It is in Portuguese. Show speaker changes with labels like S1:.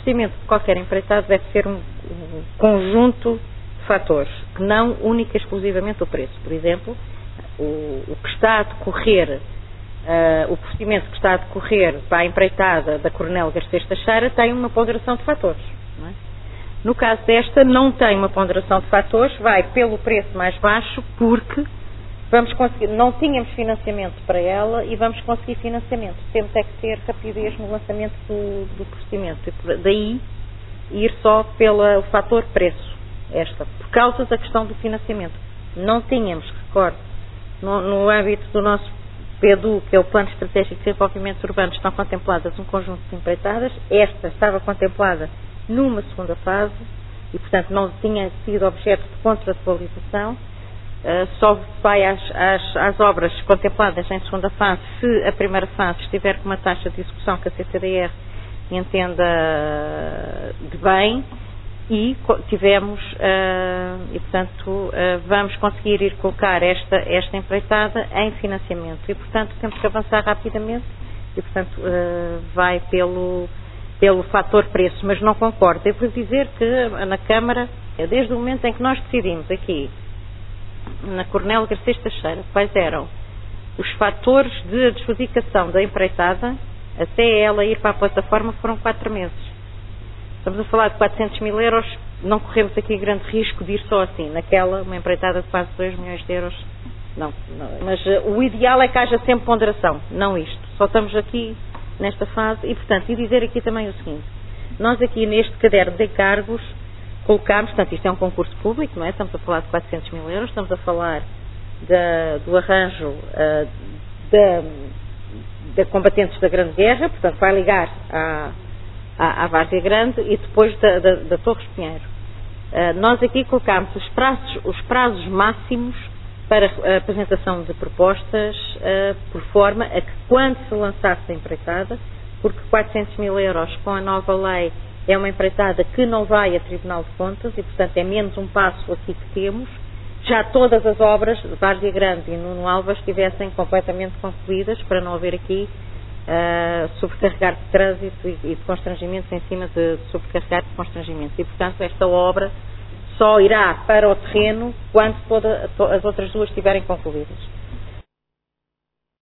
S1: financiamento de qualquer empreitada deve ser um conjunto de fatores, que não única e exclusivamente o preço. Por exemplo, o que está a decorrer, o procedimento que está a decorrer para a empreitada da Coronel Garcês Teixeira tem uma ponderação de fatores. Não é? No caso desta, não tem uma ponderação de fatores, vai pelo preço mais baixo, porque vamos conseguir, não tínhamos financiamento para ela e vamos conseguir financiamento. Temos é que ter rapidez no lançamento do procedimento. E daí ir só pelo fator preço, por causa da questão do financiamento. Não tínhamos, recordo, no âmbito do nosso PEDU, que é o Plano Estratégico de Desenvolvimento Urbano, estão contempladas um conjunto de empreitadas. Esta estava contemplada numa segunda fase e, portanto, não tinha sido objeto de contratualização. Só vai às obras contempladas em segunda fase se a primeira fase estiver com uma taxa de execução que a CCDR entenda de bem e tivemos e portanto vamos conseguir ir colocar esta empreitada em financiamento e portanto temos que avançar rapidamente e portanto vai pelo fator preço, mas não concordo. Devo dizer que na Câmara, desde o momento em que nós decidimos aqui na Coronel Garcês Teixeira quais eram os fatores de adjudicação da empreitada até ela ir para a plataforma, foram 4 meses. Estamos a falar de 400 mil euros, não corremos aqui grande risco de ir só assim. Naquela, uma empreitada de quase 2 milhões de euros, não. Mas o ideal é que haja sempre ponderação, não isto. Só estamos aqui nesta fase e, portanto, e dizer aqui também o seguinte, nós aqui neste caderno de encargos colocámos, portanto, isto é um concurso público, não é? Estamos a falar de 400 mil euros, estamos a falar do arranjo da combatentes da Grande Guerra, portanto, vai ligar à Várzea Grande e depois da Torre Espinheiro. Nós aqui colocámos os prazos máximos para a apresentação de propostas, por forma a que quando se lançasse a empreitada, porque 400 mil euros com a nova lei é uma empreitada que não vai a Tribunal de Contas e, portanto, é menos um passo aqui que temos. Já todas as obras de Várzea Grande e Nuno Alves estivessem completamente concluídas para não haver aqui sobrecarregar de trânsito e de constrangimentos em cima de sobrecarregar de constrangimentos. E, portanto, esta obra só irá para o terreno quando todas as outras duas estiverem concluídas.